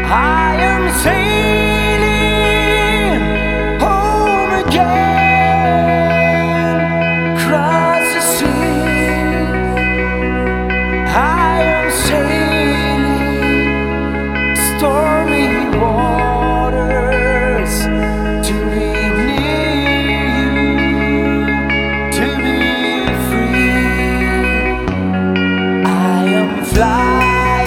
I am sailing home again, across the sea. I am sailing stormy waters to be near you, to be free. I am flying.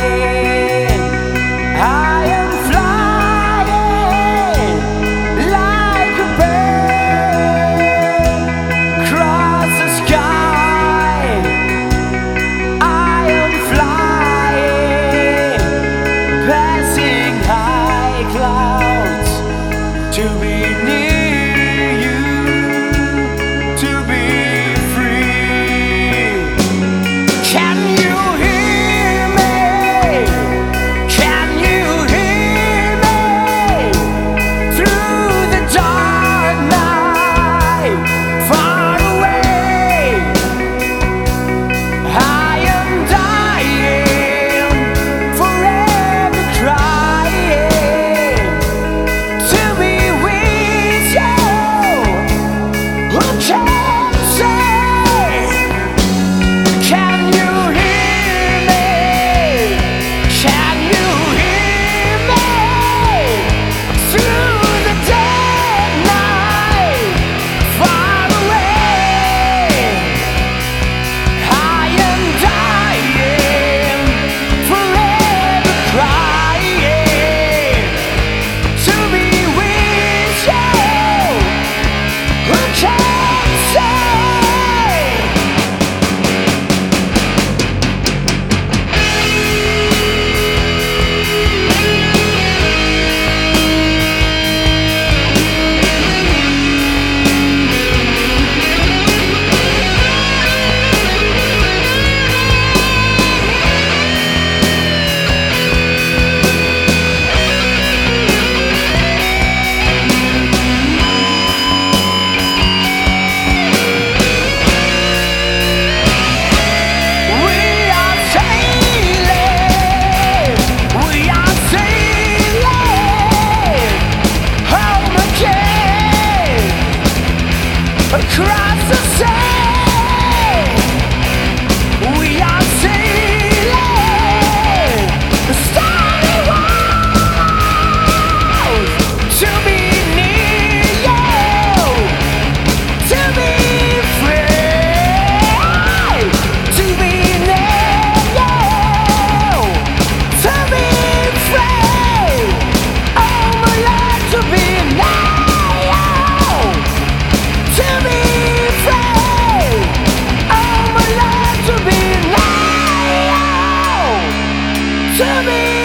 To be near you, to be free. Can you hear me? Can you hear me? Through the dark night, far away. I am dying, forever crying. To be who can say? Can you hear me? Can you hear me? Through the dead night, far away. I am dying, forever crying. To be with you. Who can say? Across the sea, we are sailing the stormy waters to be near you, to be free, to be near you, to be free. Oh my Lord, to be near you. To be free, oh my Lord, to be near you, to be